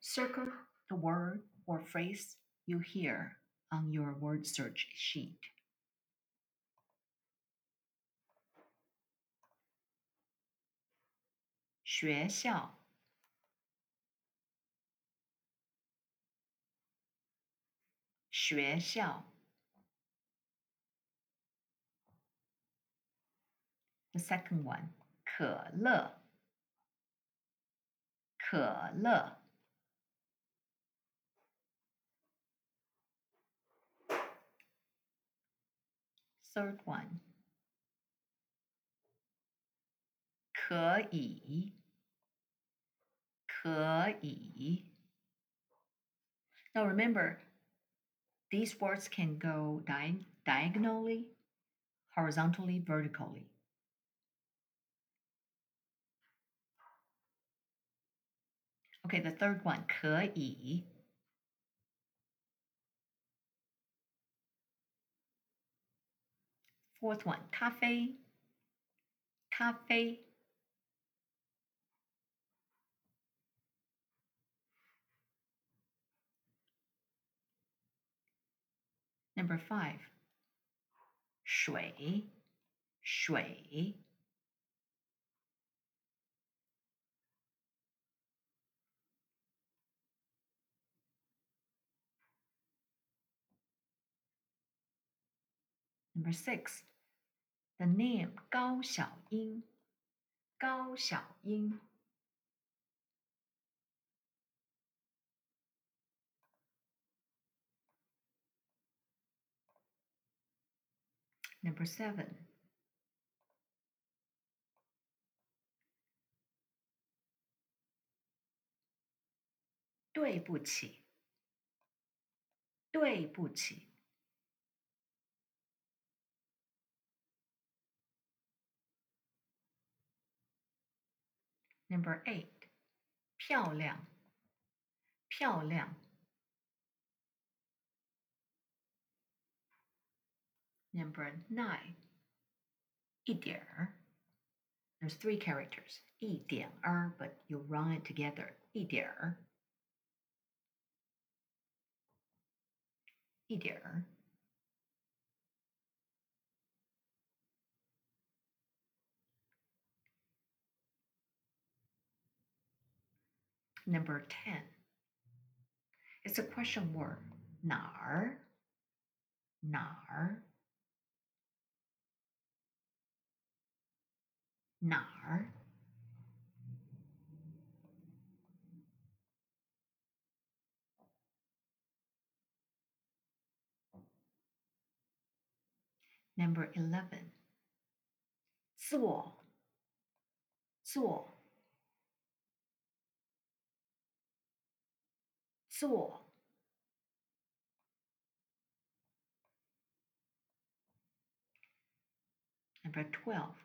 Circle the word or phrase you hear on your word search sheet. 学校，学校。The second one, 可乐，可乐。Third one, 可以，可以。Now remember, these words can go diagonally, horizontally, vertically. Okay, the third one, 可以。Fourth one, 咖啡，咖啡。Number 5, 水，水。Number 6, the name 高小英，高小英。Number 7, 对不起，对不起。Number 8, 漂亮，漂亮。Number 9, 一点儿。There's 3 characters, 一点儿 but you run it together, 一点儿，一点儿。Number 10, it's a question word, 哪儿，哪儿，哪儿。Number 11, 做，做，做。Number 12,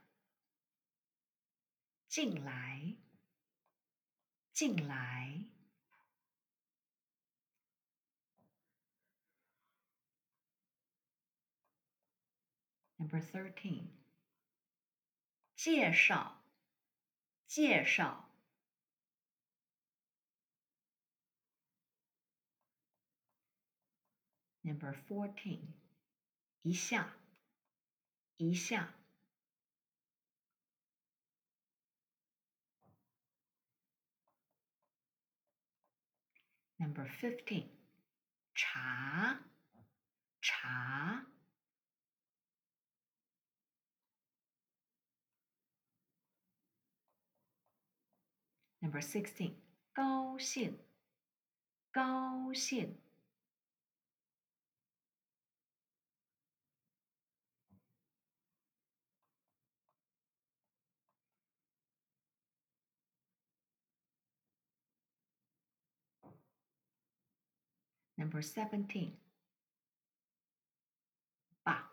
进来，进来。Number 13, 介绍，介绍。Number 14, 一下，一下。Number 15, 茶，茶。Number 16, 高兴，高兴。Number 17, 吧，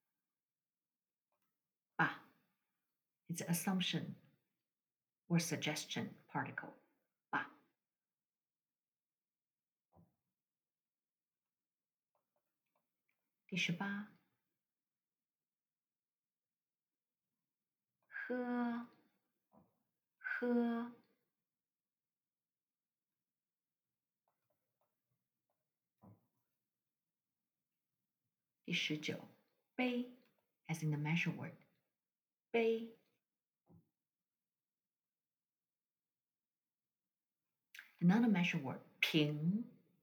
吧。It's an assumption or suggestion particle, 吧。第18，喝，喝。 第19，杯 as in the measure word， 杯。Another measure word， 瓶，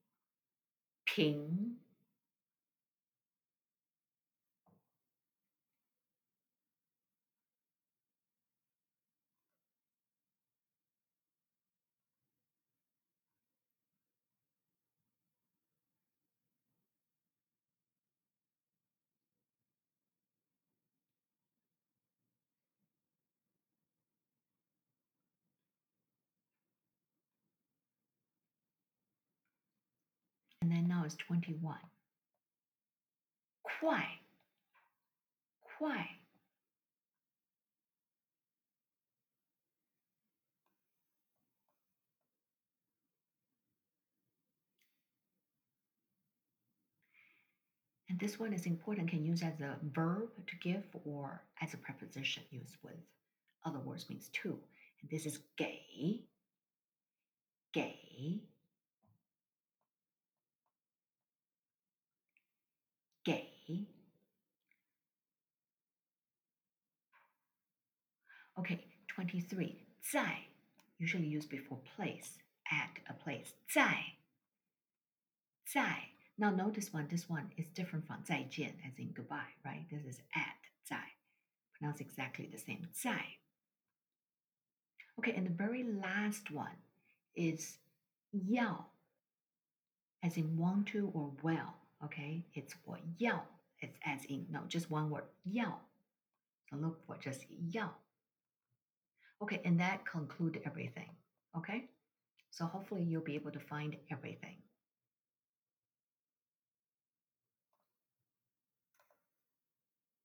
瓶。And then now it's 21. 快，快。And this one is important, can use as a verb to give or as a preposition used with other words means to. And this is 给，给，给。Okay, 23. 在 usually used before place, at a place. 在，在。Now notice this one is different from 再见 as in goodbye, right? This is at 在. Pronounce exactly the same. 在. Okay, and the very last one is 要 as in want to or well. Okay, it's 我要. It's as in no, just one word. 要. So look for just 要. Okay, and that concludes everything. Okay, so hopefully you'll be able to find everything.